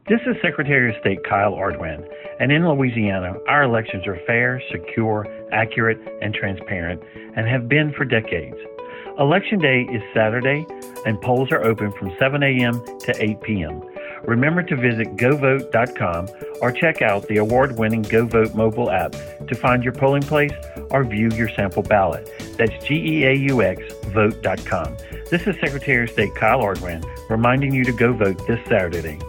This is Secretary of State Kyle Ardoin, and in Louisiana, our elections are fair, secure, accurate, and transparent, and have been for decades. Election Day is Saturday, and polls are open from 7 a.m. to 8 p.m. Remember to visit govote.com or check out the award-winning GoVote mobile app to find your polling place or view your sample ballot. That's GEAUX vote.com. This is Secretary of State Kyle Ardoin reminding you to go vote this Saturday.